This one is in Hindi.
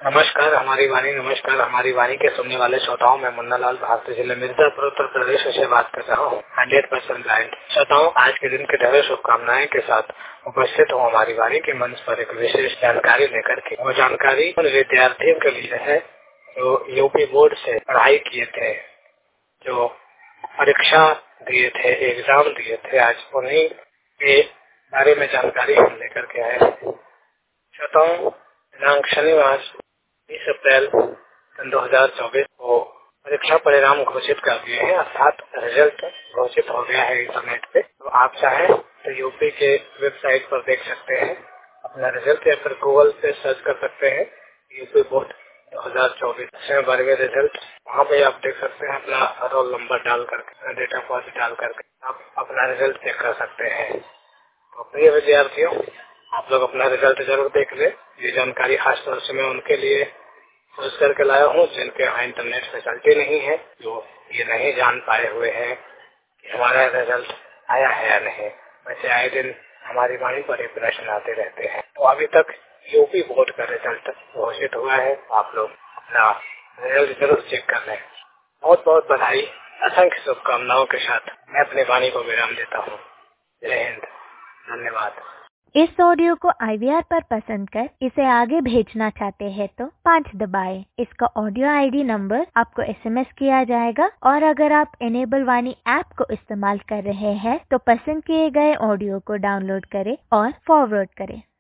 नमस्कार हमारी वाणी के सुनने वाले श्रोताओं में मुन्ना लाल भारतीय जिले मिर्जापुर उत्तर प्रदेश से बात कर रहा हूँ 100% ब्लाइंड। श्रोताओं, आज के दिन की ढेरों शुभकामनाएं के साथ उपस्थित हूँ हमारी वाणी के मंच पर एक विशेष जानकारी लेकर के। वो जानकारी उन विद्यार्थियों के लिए है जो यूपी बोर्ड से पढ़ाई किए थे, जो परीक्षा दिए थे, एग्जाम दिए थे। आज उन्हीं के बारे में जानकारी हम लेकर के आए हैं। श्रोताओं, दिनांक शनिवार 20 अप्रैल सन 2024 को परीक्षा परिणाम घोषित कर दिए हैं, अर्थात रिजल्ट घोषित हो गया है इंटरनेट पे। तो आप चाहें तो यूपी के वेबसाइट पर देख सकते हैं अपना रिजल्ट, या फिर गूगल पे सर्च कर सकते हैं यूपी बोर्ड 2024 में बरवे रिजल्ट। वहाँ पे आप देख सकते हैं अपना रोल नंबर डाल करके, डेट ऑफ बर्थ डाल करके आप अपना रिजल्ट चेक कर सकते हैं। तो प्रिय विद्यार्थियों, आप लोग अपना रिजल्ट जरूर देख ले। ये जानकारी खास तौर से मैं उनके लिए सोच करके लाया हूँ जिनके यहाँ इंटरनेट फैसिलिटी नहीं है, जो ये नहीं जान पाए हुए हैं कि हमारा रिजल्ट आया है या नहीं। वैसे आए दिन हमारी वाणी पर एक प्रश्न आते रहते हैं। तो अभी तक यूपी बोर्ड का रिजल्ट घोषित हुआ है, आप लोग अपना रिजल्ट जरूर चेक कर लें। बहुत बहुत बधाई, असंख्य शुभकामनाओं के साथ मैं अपनी वाणी को विराम देता हूँ। जय हिंद, धन्यवाद। इस ऑडियो को IVR पर पसंद कर इसे आगे भेजना चाहते हैं तो 5 दबाएं। इसका ऑडियो ID नंबर आपको SMS किया जाएगा, और अगर आप एनेबल वाणी ऐप को इस्तेमाल कर रहे हैं तो पसंद किए गए ऑडियो को डाउनलोड करें और फॉरवर्ड करें।